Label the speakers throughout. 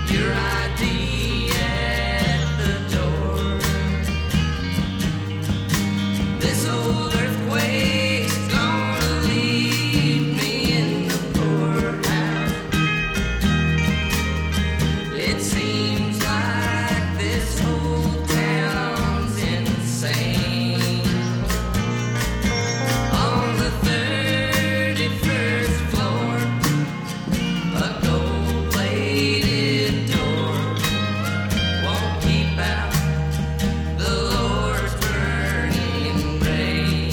Speaker 1: Your ID at the door. This old earthquake's gonna leave me in the poorhouse. It seems like this whole town's insane. On the 31st floor, a gold-plated door won't keep out the Lord's burning rain.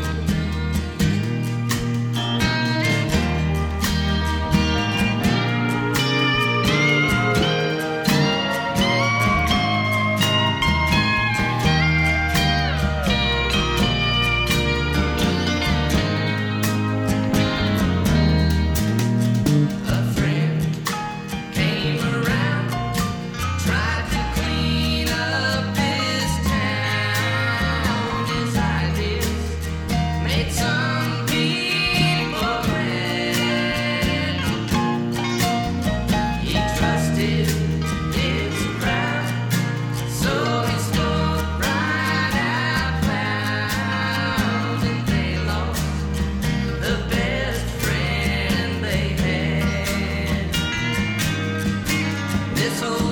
Speaker 1: A friend came around, tried to clean up this town. His ideas made some people mad. He trusted his crowd, so he spoke right out loud, and they lost the best friend they had. This old